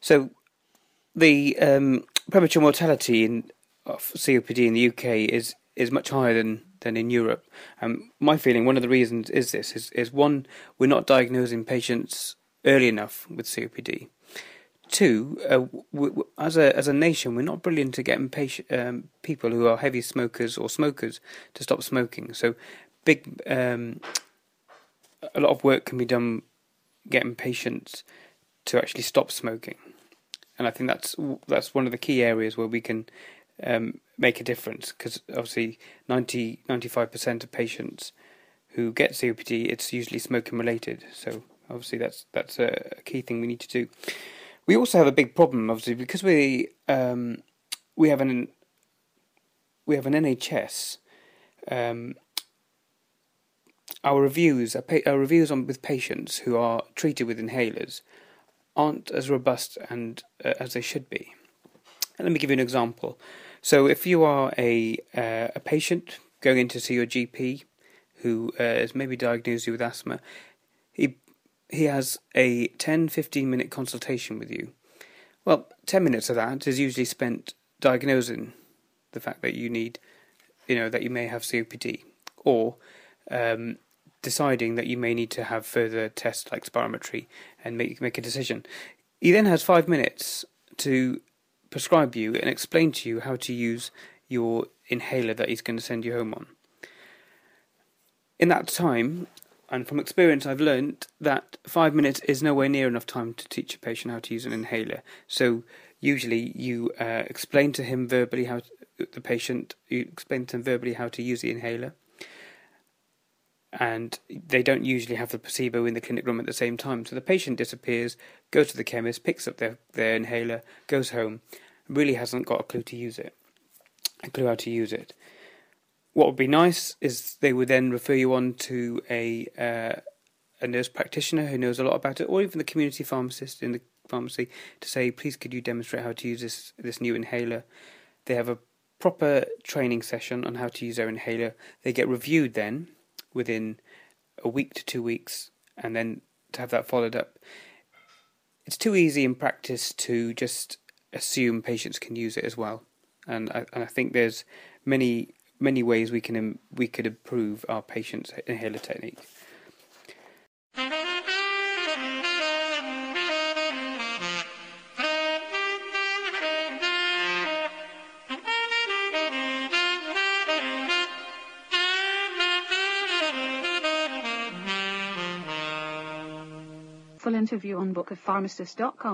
So the premature mortality of COPD in the UK is much higher than in Europe. My feeling, one of the reasons is one, we're not diagnosing patients early enough with COPD. Two, as a nation, we're not brilliant at getting people who are heavy smokers or smokers to stop smoking. So, a lot of work can be done getting patients to actually stop smoking, and I think that's one of the key areas where we can make a difference. Because obviously, 95% of patients who get COPD, it's usually smoking related. So obviously, that's a key thing we need to do. We also have a big problem, obviously, because we have an NHS. Our reviews with patients who are treated with inhalers aren't as robust and as they should be. And let me give you an example. So, if you are a patient going in to see your GP who has maybe diagnosed you with asthma, he has a 10-15 minute consultation with you. Well, 10 minutes of that is usually spent diagnosing the fact that you that you may have COPD, or deciding that you may need to have further tests like spirometry and make a decision. He then has 5 minutes to prescribe you and explain to you how to use your inhaler that he's going to send you home on. In that time, and from experience, I've learned that 5 minutes is nowhere near enough time to teach a patient how to use an inhaler. So usually you explain to him verbally how to use the inhaler, and they don't usually have the placebo in the clinic room at the same time. So the patient disappears, goes to the chemist, picks up their inhaler, goes home, really hasn't got a clue how to use it. What would be nice is they would then refer you on to a nurse practitioner who knows a lot about it, or even the community pharmacist in the pharmacy, to say, please could you demonstrate how to use this new inhaler. They have a proper training session on how to use their inhaler. They get reviewed then within a week to 2 weeks, and then to have that followed up. It's too easy in practice to just assume patients can use it as well, and I think there's many ways we could improve our patients' inhaler technique. Full interview on bookofpharmacist.com.